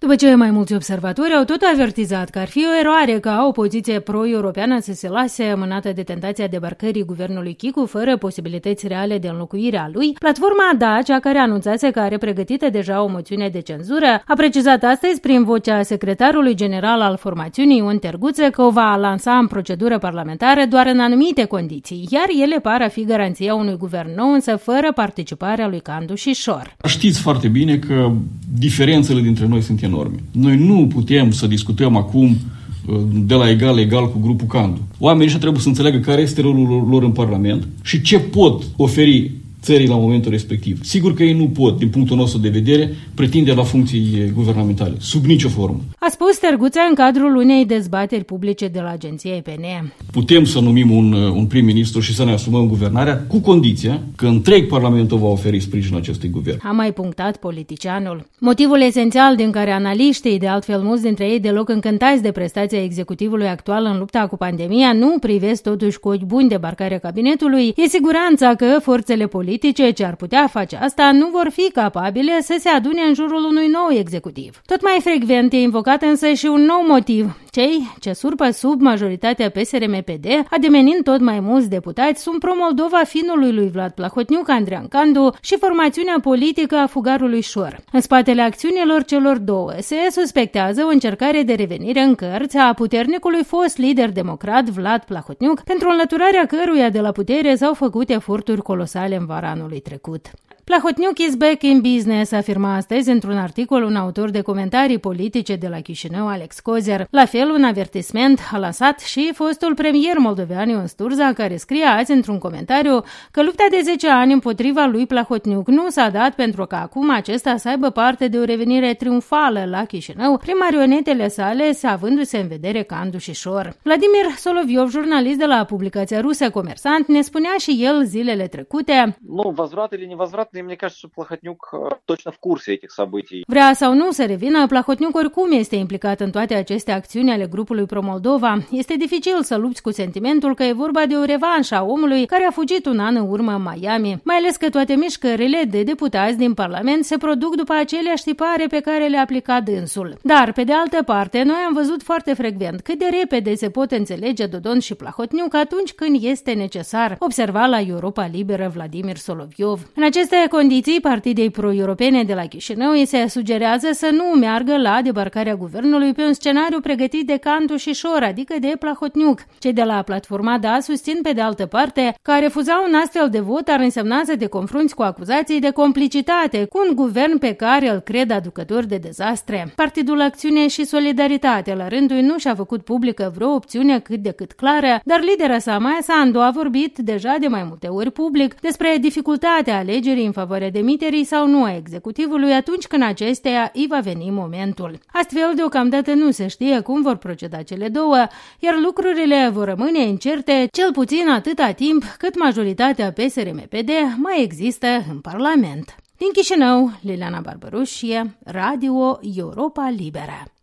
După ce mai mulți observatori au tot avertizat că ar fi o eroare ca o poziție pro-europeană să se lase mânată de tentația debarcării guvernului Chicu fără posibilități reale de înlocuire a lui, platforma DA, cea care anunțase că are pregătită deja o moțiune de cenzură, a precizat astăzi prin vocea secretarului general al formațiunii Ion Terguță că o va lansa în procedură parlamentară doar în anumite condiții, iar ele par a fi garanția unui guvern nou, însă fără participarea lui Candu și Șor. Știți foarte bine că diferențele dintre noi sunt enorme. Noi nu putem să discutăm acum de la egal cu grupul Candu. Oamenii ăștia trebuie să înțeleagă care este rolul lor în Parlament și ce pot oferi țării la momentul respectiv. Sigur că ei nu pot, din punctul nostru de vedere, pretinde la funcții guvernamentale, sub nicio formă. A spus Terguță în cadrul unei dezbateri publice de la agenția EPN. Putem să numim un prim-ministru și să ne asumăm guvernarea cu condiția că întreg Parlamentul va oferi sprijinul acestui guvern. A mai punctat politicianul. Motivul esențial din care analiștii, de altfel mulți dintre ei deloc încântați de prestația executivului actual în lupta cu pandemia, nu privesc totuși cu ochi buni debarcarea cabinetului, e siguranța că forțele politice ce ar putea face asta nu vor fi capabile să se adune în jurul unui nou executiv. Tot mai frecvent e invocat însă și un nou motiv. Cei ce surpă sub majoritatea PSRM-PD, ademenind tot mai mulți deputați, sunt pro-Moldova finului lui Vlad Plahotniuc, Andrean Candu și formațiunea politică a fugarului Șor. În spatele acțiunilor celor două se suspectează o încercare de revenire în cărți a puternicului fost lider democrat Vlad Plahotniuc, pentru înlăturarea căruia de la putere s-au făcut eforturi colosale în vara anului trecut. Plahotniuc is back in business, afirma astăzi într-un articol un autor de comentarii politice de la Chișinău, Alex Kozer. La fel, un avertisment a lansat și fostul premier moldovean Ion Sturza, care scrie azi într-un comentariu că lupta de 10 ani împotriva lui Plahotniuc nu s-a dat pentru că acum acesta să aibă parte de o revenire triumfală la Chișinău prin marionetele sale, avându-se în vedere Candu și Șor. Vladimir Soloviov, jurnalist de la publicația rusă Comersant, ne spunea și el zilele trecute: возврат или невозврат, мне кажется, что Плохотнюк точно в курсе этих событий. Vrea sau nu să revină, Plahotniuc oricum este implicat în toate aceste acțiuni ale grupului pro-Moldova. Este dificil să lupți cu sentimentul că e vorba de o revanșă a omului care a fugit un an în urmă în Miami, mai ales că toate mișcările de deputați din Parlament se produc după aceleași tipare pe care le-a aplicat dânsul. Dar, pe de altă parte, noi am văzut foarte frecvent cât de repede se pot înțelege Dodon și Plahotniuc atunci când este necesar, observa la Europa Liberă Vladimir Soloviov. În aceste condiții, partidei pro-europene de la Chișinău îi se sugerează să nu meargă la debarcarea guvernului pe un scenariu pregătit de Candu și Șor, adică de Plahotniuc. Cei de la platforma DA susțin pe de altă parte că a refuza un astfel de vot ar însemna să te confrunți cu acuzații de complicitate cu un guvern pe care îl cred aducător de dezastre. Partidul Acțiune și Solidaritate la rândul nu și-a făcut publică vreo opțiune cât de cât clară, dar lidera sa, Maia Sandu, a vorbit deja de mai multe ori public despre dificultatea alegerii în favoarea demiterii sau nu a executivului atunci când acesteia îi va veni momentul. Astfel, deocamdată nu se știe cum vor proceda cele două, iar lucrurile vor rămâne incerte cel puțin atâta timp cât majoritatea PSRM-PD mai există în Parlament. Din Chișinău, Liliana Barbaroșie, Radio Europa Liberă.